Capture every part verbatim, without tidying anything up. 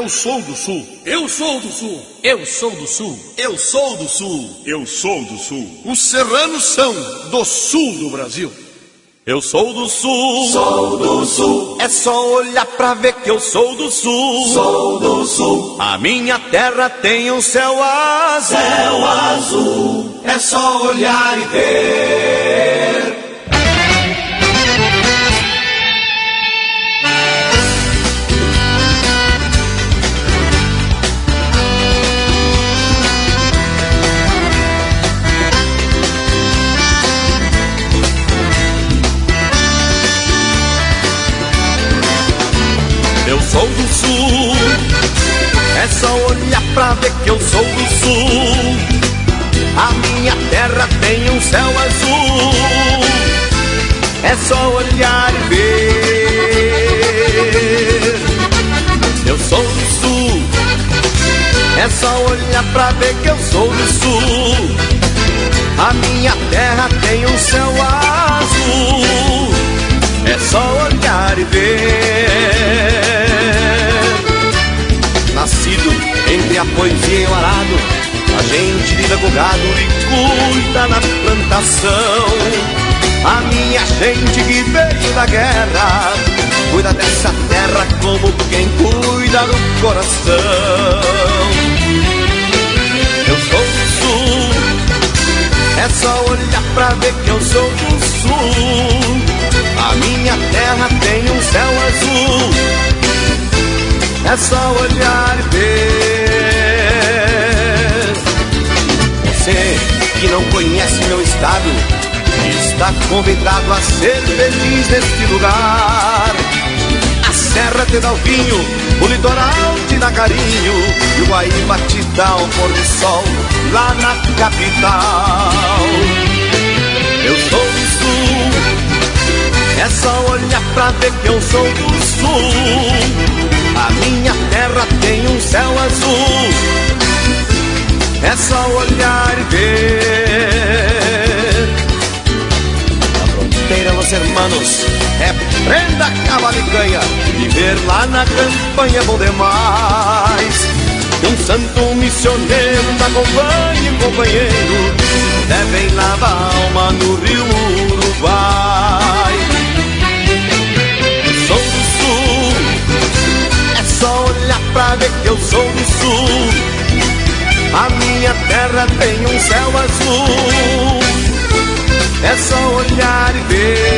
Eu sou do Sul. Eu sou do Sul. Eu sou do Sul. Eu sou do Sul. Eu sou do Sul. Os serranos são do Sul do Brasil. Eu sou do Sul. Sou do Sul. É só olhar pra ver que eu sou do Sul. Sou do Sul. A minha terra tem um céu azul. Céu azul. É só olhar e ver. Eu sou do Sul, é só olhar pra ver que eu sou do Sul. A minha terra tem um céu azul. É só olhar e ver. Eu sou do Sul, é só olhar pra ver que eu sou do Sul. A minha terra tem um céu azul. É só olhar e ver. Nascido entre a poesia e o arado, a gente lida com o gado e cuida na plantação. A minha gente que veio da guerra cuida dessa terra como quem cuida do coração. Eu sou do Sul, é só olhar pra ver que eu sou do Sul. A minha terra tem um céu azul. É só olhar e ver. Você que não conhece meu estado está convidado a ser feliz neste lugar. A serra te dá o vinho, o litoral te dá carinho, e o Guaíba te dá o pôr do sol lá na capital. Eu sou do Sul, é só olhar pra ver que eu sou do Sul. A minha terra tem um céu azul. É só olhar e ver. A fronteira, los hermanos, é prenda, cavalo e canha. Viver lá na campanha é bom demais. Um santo missioneiro da companhia e companheiro devem lavar a alma no rio Uruguai. Eu sou do Sul, é só olhar pra ver que eu sou do Sul. A minha terra tem um céu azul. É só olhar e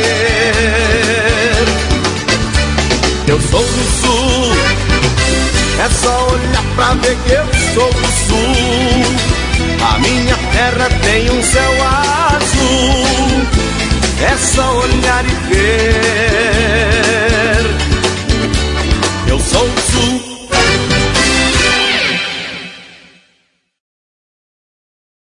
ver. Eu sou do Sul, é só olhar pra ver que eu sou do Sul. A minha terra tem um céu azul. É só olhar e ver.